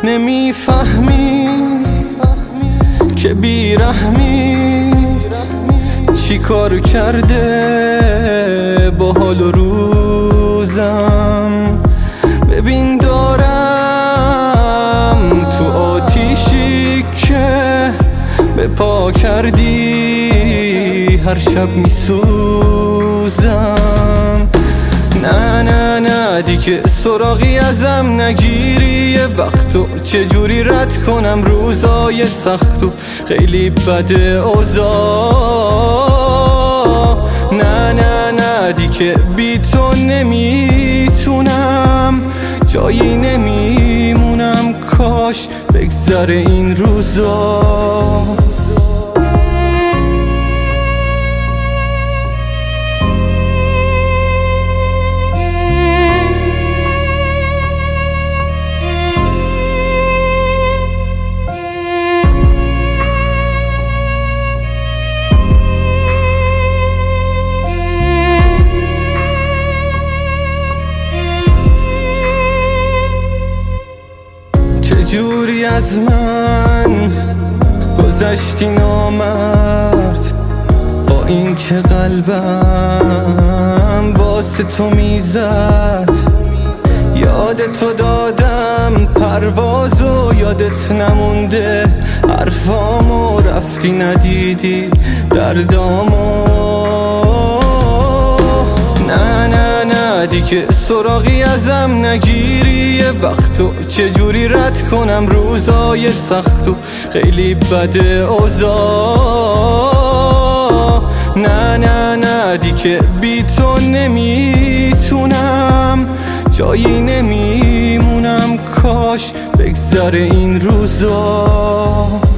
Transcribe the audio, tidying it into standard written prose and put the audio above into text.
نمیفهمی که بیرحمیت چی کار کرده با حال و روزم. ببین دارم تو آتیشی که به پا کردی هر شب میسوزم. نه نه نه دیگه سراغی ازم نگیری، یه وقتو چجوری رد کنم روزای سختو خیلی بده اوضاع. نه نه نه دیگه بی تو نمیتونم، جایی نمیمونم، کاش بگذره این روزا. چجوری از من گذشتی نامرد، با این که قلبم واسه تو میزد. یادتو دادم پروازو، یادت نمونده حرفامو، رفتی ندیدی دردامو. نه نه نه دیگه سراغی ازم نگیری، یه وقتو چجوری رد کنم روزای سختو خیلی بده اوضاع. نه نه نه دیگه بی تو نمیتونم، جایی نمیمونم، کاش بگذره این روزا.